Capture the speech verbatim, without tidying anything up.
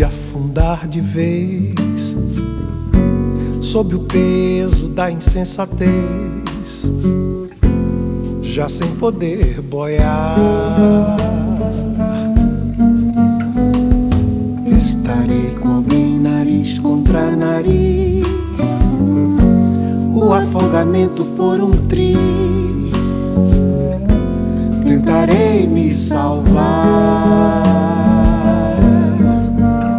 de afundar de vez sob o peso da insensatez, já sem poder boiar. Estarei com alguém nariz contra nariz, o afogamento por um triz. Tentarei me salvar.